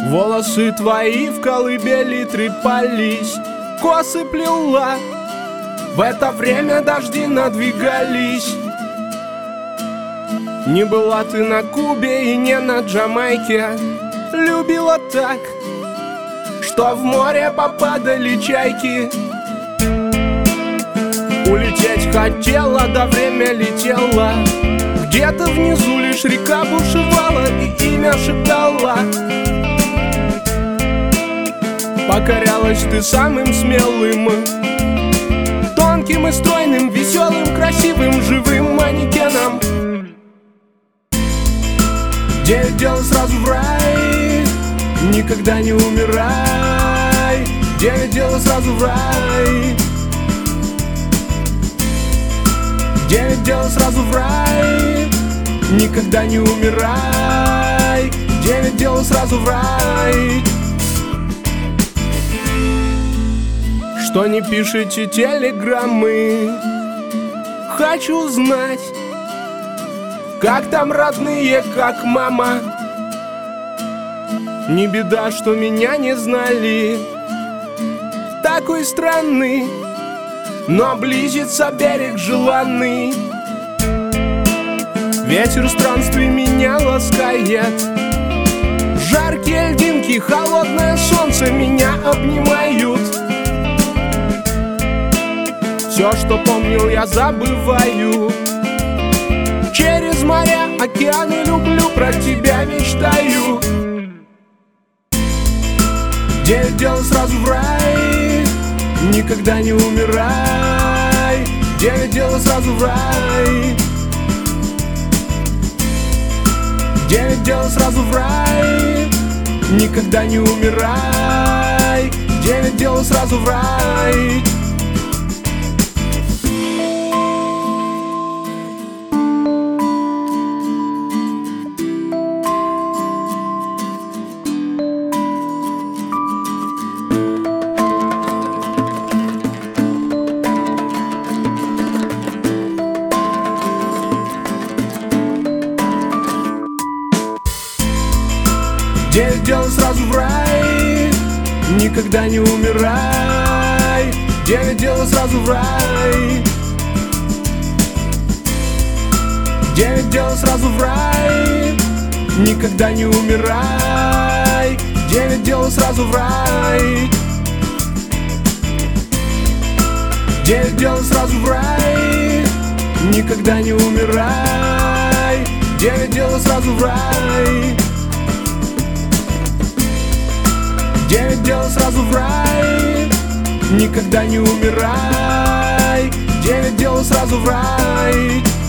Волосы твои в колыбели трепались, косы плела. В это время дожди надвигались. Не была ты на Кубе и не на Джамайке. Любила так, что в море попадали чайки. Улететь хотела, да время летело. Где-то внизу лишь река бушевала и имя шептала. Покорялась ты самым смелым, тонким и стройным, веселым, красивым, живым манекеном. 9 дел сразу в рай, никогда не умирай. 9 дел сразу в рай. 9 дел сразу в рай, никогда не умирай. 9 дел сразу в рай. Что не пишите телеграммы, хочу знать, как там родные, как мама. Не беда, что меня не знали, такой странный, но близится берег желанный. Ветер странствий меня ласкает, жаркие льдинки, холодное солнце меня обнимают. Все, что помнил, я забываю. Через моря, океаны люблю, про тебя мечтаю. 9 дел сразу в рай, никогда не умирай. 9 дел сразу в рай. 9 дел сразу в рай, никогда не умирай. 9 дел сразу в рай. Девять дел сразу в рай, никогда не умирай. 9 дел сразу в рай. 9 дел сразу в рай, никогда не умирай. 9 дел сразу в рай. 9 дел сразу в рай, никогда не умирай. 9 дел сразу в рай. 9 дел сразу в рай, никогда не умирай. 9 дел сразу в рай.